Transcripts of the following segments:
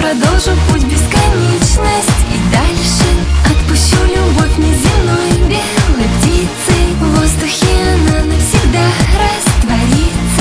продолжу путь в бесконечность и дальше отпущу любовь неземной белой птицей. В воздухе она навсегда растворится.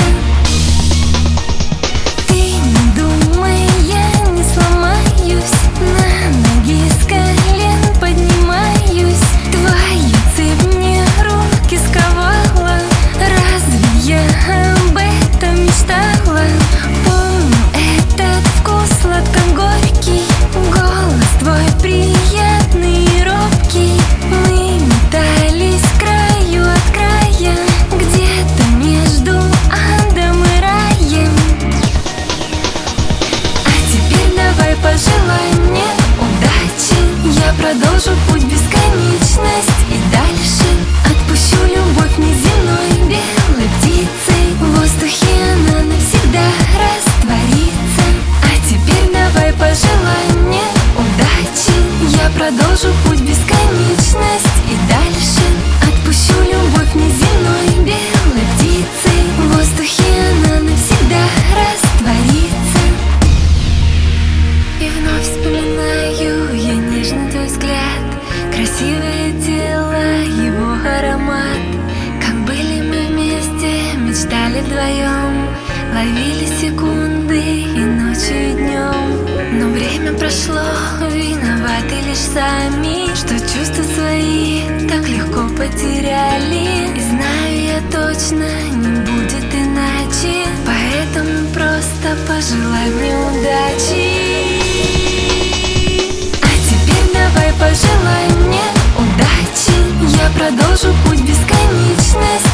Ты не думай, я не сломаюсь, на ноги с колен поднимаюсь. Твою цепь мне руки сковала, разве я об этом мечтала? Помню этот вкус сладко-горький, голос твой приятный и робкий. Мы метались к краю от края, где-то между адом и раем. А теперь давай пожелай мне удачи, я продолжу путь в бесконечность и дальше отпущу любовь неземной белой птицей. В воздухе она навсегда растворится. А теперь давай пожелай мне удачи, я продолжу путь в бесконечность и дальше отпущу любовь неземной белой птицей. В воздухе она навсегда растворится. И вновь вспоминаю я нежный твой взгляд, красивое тело, его аромат. Как были мы вместе, мечтали вдвоем, ловили секунды и ночью, и днем. Но время прошло, виноваты лишь сами, что чувства свои так легко потеряли. И знаю я точно, не будет иначе, поэтому просто пожелай мне удачи. А теперь давай пожелай мне удачи, я продолжу путь в бесконечность